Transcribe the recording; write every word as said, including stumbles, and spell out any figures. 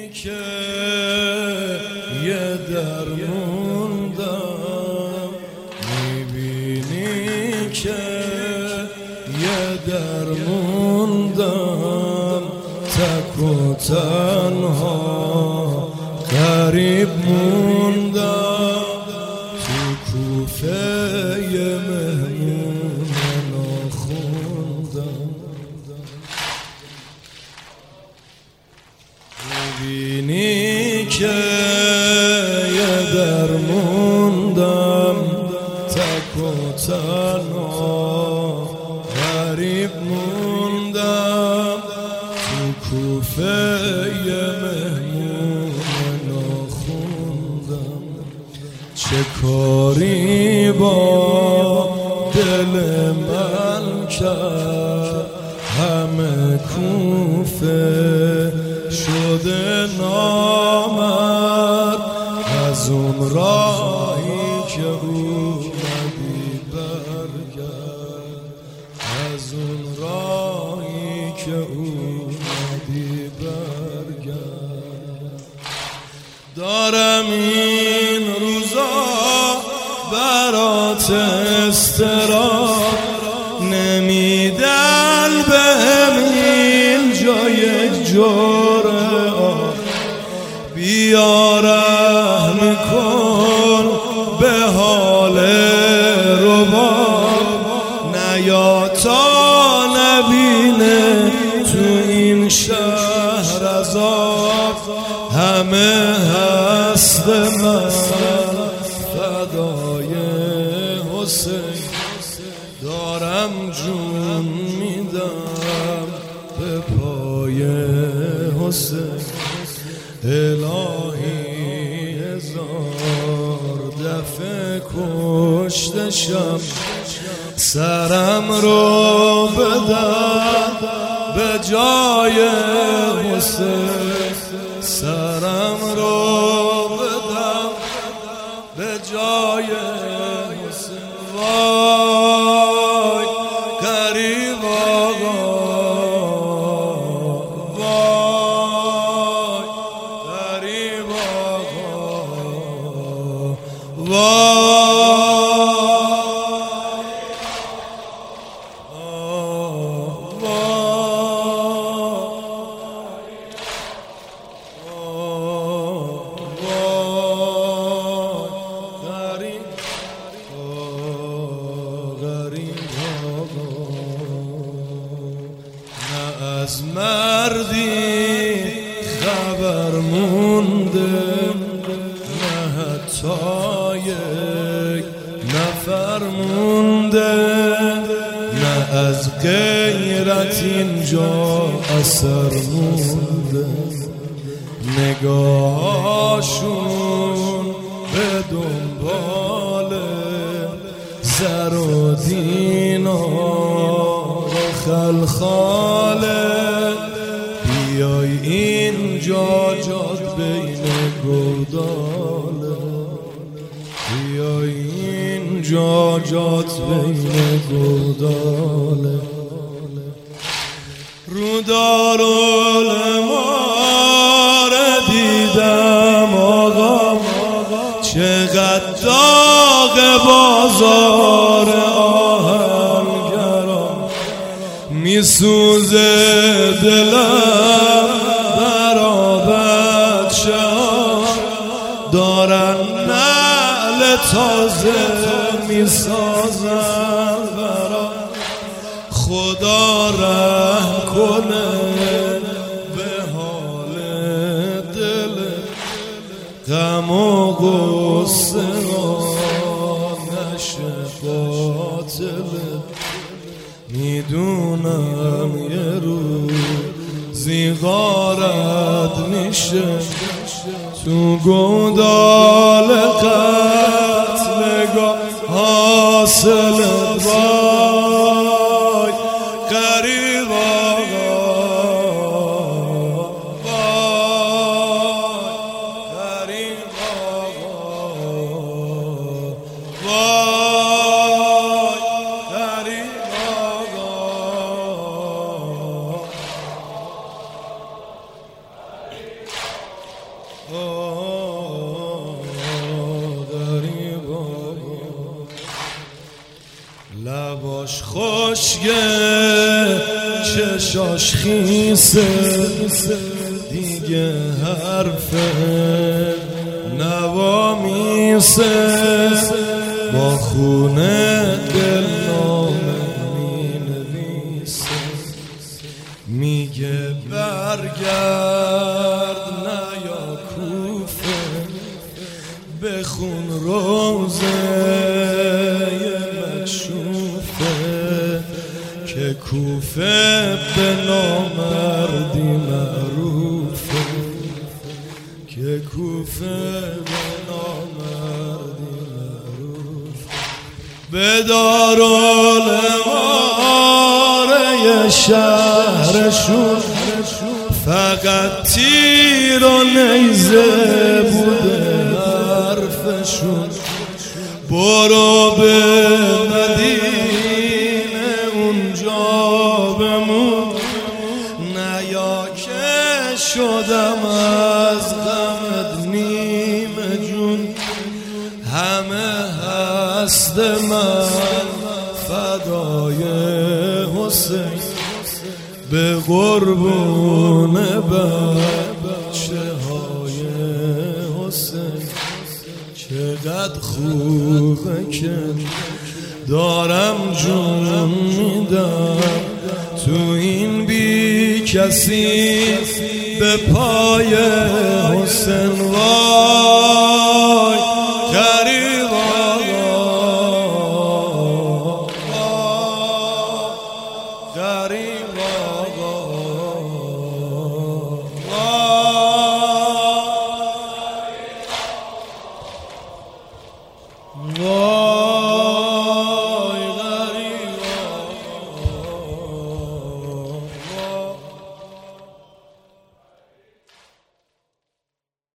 که یه درموندم، میبینی که یه درموندم، تک و تنها غریب موندم تو کوفه یه مهمون ناخوندم. میبینی که یه درموندم، تک و تنها غریب موندم تو کوفه یه مهمون ناخوندم. چه کاری با دل من کرد، همه کوفه شده نامرد، از اون راهی که اومدی برگرد، از اون راهی که اومدی برگرد. دارم این روزا برات استراحت، نمیدن بهم اینجا یک جوره آب، بیا رحم کن به حال رباب، نیا تا نبینه تو این شهر عذاب. همه هست من فدای حسین، دارم جون میدم به پای حسین. الهی هزار دفعه کشتشم، سرم رو بدم به جای حسین، سرم رو بدم به جای حسین. وای غریب آقا، وای غریب آقا، وای از مردی خبر مونده، نه حتی یک نفر مونده، نه از غیرت اینجا اثر مونده. نگاهاشون به دنبال زر و دینار خلخاله، بیای اینجا جات بین گوداله، بیای اینجا جات بین گوداله. رو دارالمار دیدم آقا، چقدر داغ بازار آهنگران، میسوزه دلم برا بچه ها، دارن نعل تازه میسازن برا. خدا رحم کنه به حال دل، غم و غصه نشه باطله. میدونم یه روزی غارت میشه تو گودال قتلگاه حاصل وای غریب آقا، وای غریب آقا، وای غریب آقا. داری بابا لباش خوشگه چشاش خیسه دیگه حرف نوامیسه با خونه دل نامه می نویسه میگه برگرد نیا کوفه بخون روزه مکشوفه که کوفه به نامردی معروفه که کوفه به نامردی معروفه به دارالاماره شهرشون فقط تیر و نیزه بوده حرفشون برو به مدینه اونجا بمون نیا که شدم از غمت نیمه جون همه هست من فدای حسین به قربون بچه های حسین چقدر خوبه که دارم جون میدم تو این بی کسی به پای حسین وای